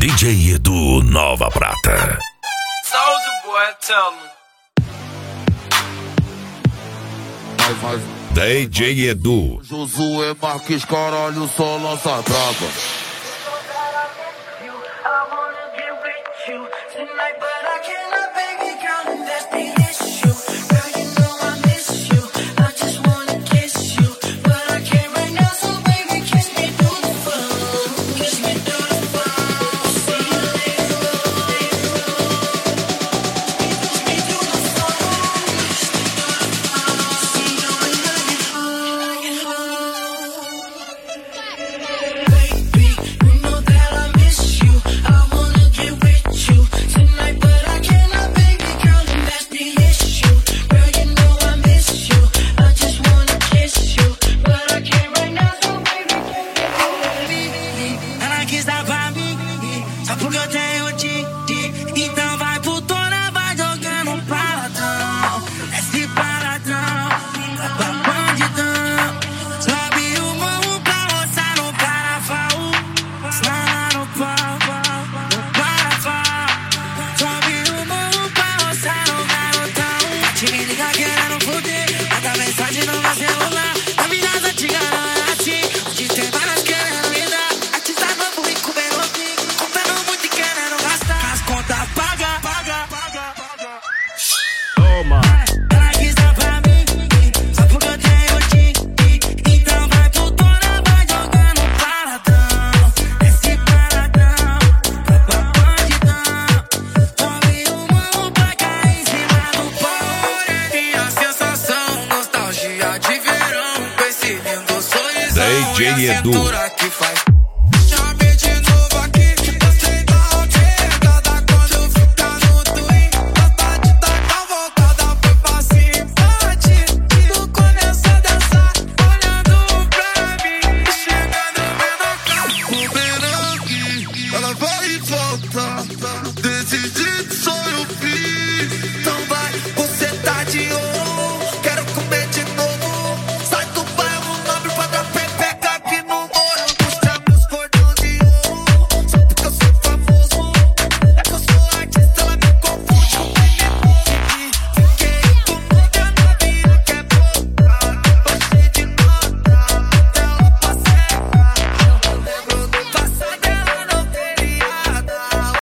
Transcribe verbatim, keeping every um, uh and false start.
D J Edu Nova Prata. Soulja Boy, tell me. D J Edu. Josué Marques, caralho, só lança brava. Porque eu tenho ti, ti, então vai putona, vai jogando paradão. Desce paradão, vai bandidão. Sobe o morro pra roçar no carafau. Lá no pau, no parafau. Sobe o morro pra roçar no garotão. Te me liga querendo fuder, manda mensagem no meu celular. A vida antiga não é assim, hoje tem várias querendo me dar. Artista novo e comendo pique. Paga, paga, paga, paga. Toma. Ela quis dar pra mim, só porque eu tenho ti. Então vai putona, vai jogando paradão. Esse paradão, vai pra bandidão. Sobe o morro pra cair em cima do pau. Minha sensação, nostalgia de verão. Com esse lindo sorrisão D J e a Edu. cintura que faz. Ela vai e volta, decidido sou eu fiz. Então vai, você tá de olho.